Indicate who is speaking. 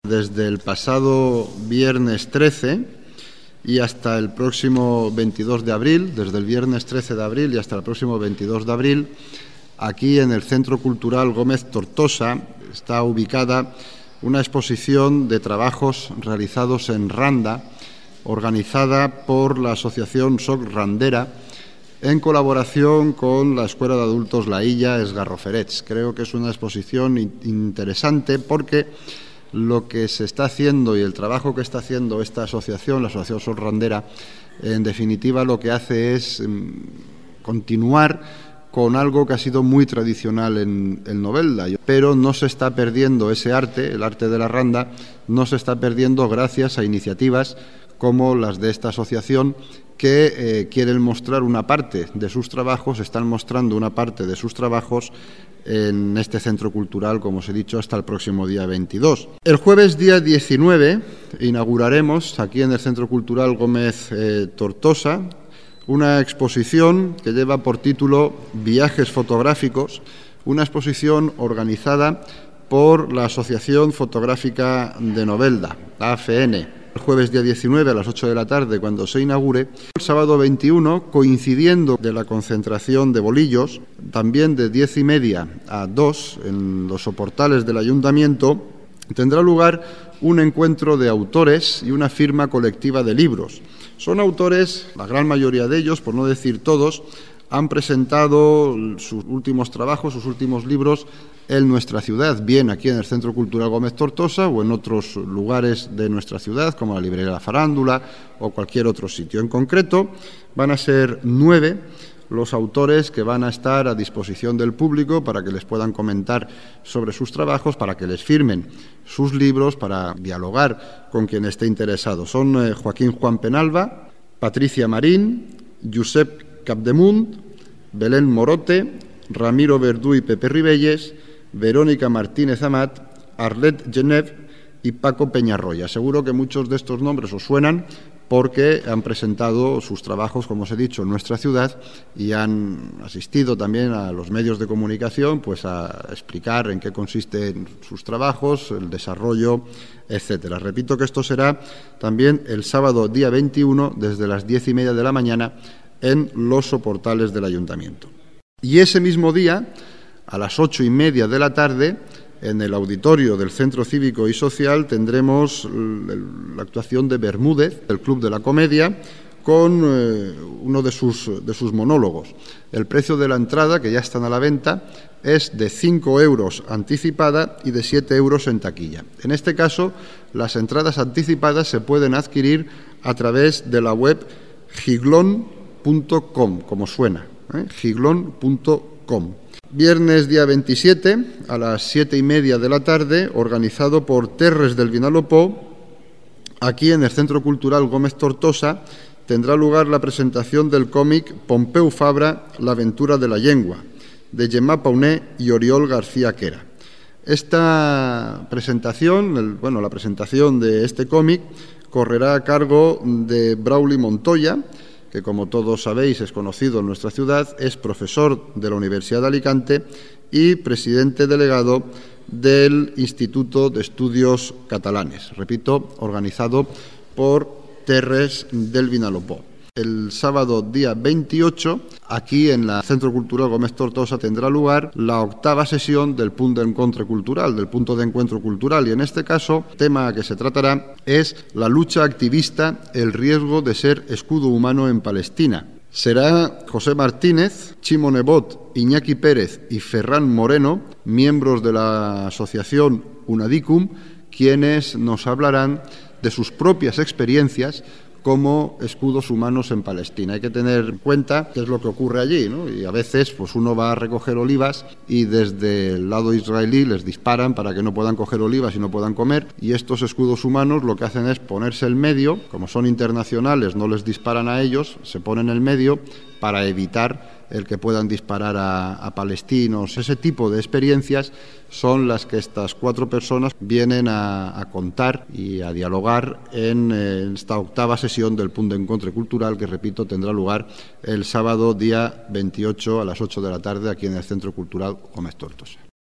Speaker 1: desde el pasado viernes 13 y hasta el próximo 22 de abril, desde el viernes 13 de abril y hasta el próximo 22 de abril, aquí en el Centro Cultural Gómez Tortosa está ubicada una exposición de trabajos realizados en randa, organizada por la Asociación Soc Randera, en colaboración con la Escuela de Adultos La Illa Esgarroferets. Creo que es una exposición interesante porque lo que se está haciendo y el trabajo que está haciendo esta asociación, la Asociación Soc Randera, en definitiva lo que hace es continuar con algo que ha sido muy tradicional en Novelda, pero no se está perdiendo ese arte, el arte de la randa, no se está perdiendo gracias a iniciativas como las de esta asociación que quieren mostrar una parte de sus trabajos, están mostrando una parte de sus trabajos en este centro cultural, como os he dicho, hasta el próximo día 22. El jueves día 19 inauguraremos aquí en el Centro Cultural Gómez Tortosa una exposición que lleva por título Viajes fotográficos, una exposición organizada por la Asociación Fotográfica de Novelda, la AFN. El jueves día 19 a las 8 de la tarde, cuando se inaugure. El sábado 21, coincidiendo de la concentración de bolillos, también de 10:30 a 2 en los soportales del Ayuntamiento, tendrá lugar un encuentro de autores y una firma colectiva de libros. Son autores, la gran mayoría de ellos, por no decir todos, han presentado sus últimos trabajos, sus últimos libros en nuestra ciudad, bien aquí en el Centro Cultural Gómez Tortosa o en otros lugares de nuestra ciudad, como la Librería La Farándula o cualquier otro sitio. En concreto, van a ser 9 los autores que van a estar a disposición del público para que les puedan comentar sobre sus trabajos, para que les firmen sus libros, para dialogar con quien esté interesado. Son Joaquín Juan Penalba, Patricia Marín, Josep Capdemunt, Belén Morote, Ramiro Verdú y Pepe Ribelles, Verónica Martínez Amat, Arlet Genev y Paco Peñarroya. Seguro que muchos de estos nombres os suenan porque han presentado sus trabajos, como os he dicho, en nuestra ciudad y han asistido también a los medios de comunicación pues a explicar en qué consisten sus trabajos, el desarrollo, etcétera. Repito que esto será también el sábado día 21 desde las 10:30 de la mañana en los soportales del Ayuntamiento. Y ese mismo día, a las 8:30 de la tarde, en el auditorio del Centro Cívico y Social tendremos la actuación de Bermúdez, del Club de la Comedia, con uno de sus monólogos. El precio de la entrada, que ya están a la venta, es de 5 euros anticipada y de 7 euros en taquilla. En este caso, las entradas anticipadas se pueden adquirir a través de la web giglon.com, como suena, giglon.com. Viernes día 27 a las 7:30 de la tarde, organizado por Terres del Vinalopó, aquí en el Centro Cultural Gómez Tortosa, tendrá lugar la presentación del cómic Pompeu Fabra, La aventura de la llengua, de Gemma Pauné y Oriol García Quera. Esta presentación, la presentación de este cómic, correrá a cargo de Brauli Montoya, que como todos sabéis es conocido en nuestra ciudad, es profesor de la Universidad de Alicante y presidente delegado del Instituto de Estudios Catalanes, repito, organizado por Terres del Vinalopó. El sábado día 28, aquí en el Centro Cultural Gómez Tortosa, tendrá lugar la 8ª sesión del Punto de Encuentro Cultural, del Punto de Encuentro Cultural, y en este caso, el tema que se tratará es la lucha activista, el riesgo de ser escudo humano en Palestina. Será José Martínez, Chimo Nebot, Iñaki Pérez y Ferran Moreno, miembros de la asociación Unadicum, quienes nos hablarán de sus propias experiencias como escudos humanos en Palestina. Hay que tener en cuenta qué es lo que ocurre allí, ¿no? Y a veces pues uno va a recoger olivas y desde el lado israelí les disparan para que no puedan coger olivas y no puedan comer, y estos escudos humanos lo que hacen es ponerse en medio. Como son internacionales, no les disparan a ellos, se ponen en el medio para evitar el que puedan disparar a palestinos. Ese tipo de experiencias son las que estas 4 personas vienen a contar y a dialogar en esta 8ª sesión del Punto de Encuentro Cultural, que, repito, tendrá lugar el sábado día 28 a las 8 de la tarde aquí en el Centro Cultural Gómez Tortosa.